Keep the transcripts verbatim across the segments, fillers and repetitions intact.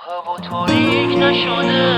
هوا تاریک نشده،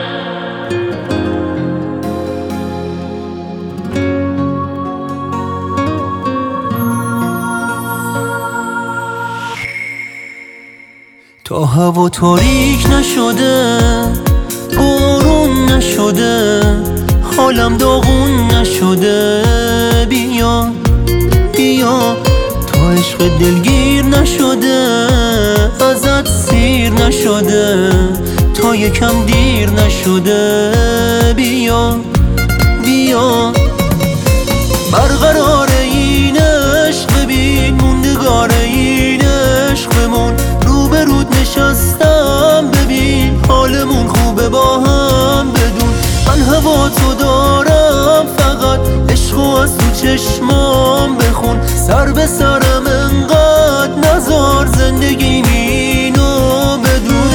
تا هوا تاریک نشده، بارون نشده، حالم داغون نشده. بیا بیا تا عشق دلگیر نشده، ازت سیر نشده، تا یکم دیر نشده. بیا بیا برقرار این عشق، ببین موندگار این عشقمون. روبرود نشستم ببین حالمون خوبه با هم بدون. من هوا تو دارم فقط، عشقو از تو چشمام بخون. سر به سرم انقدر نزار، زندگی اینو بدون.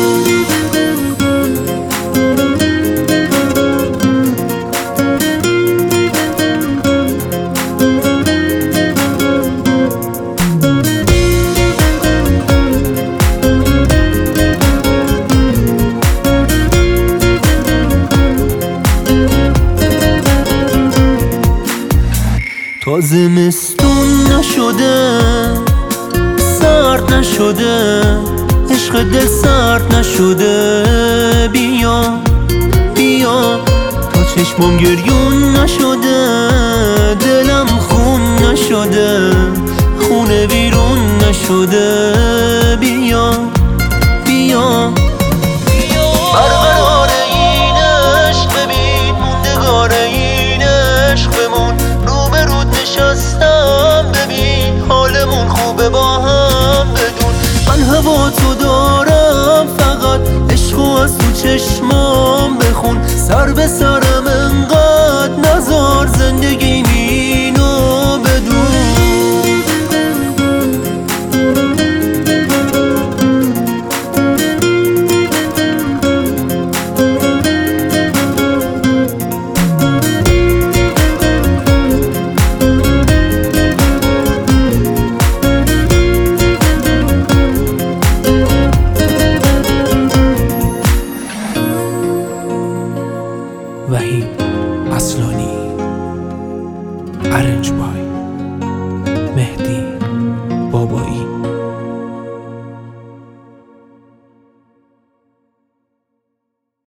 تا زمستون نشده، سرد نشده، عشق دل سرد نشده. بیا بیا تا چشمم گریون نشده، دلم خون نشده، خونه بیرون نشده. بیا بیا برقرار این عشق، ببین موندگار این عشقمون. روبرود نشستم ببین حالمون خوبه با هم بدون. من هوا تو دارم فقط، عشقو از تو چشمام بخون. سر به سرم انقدر نزار، زندگی اینو بدون. وحید اصلانی. Arranged by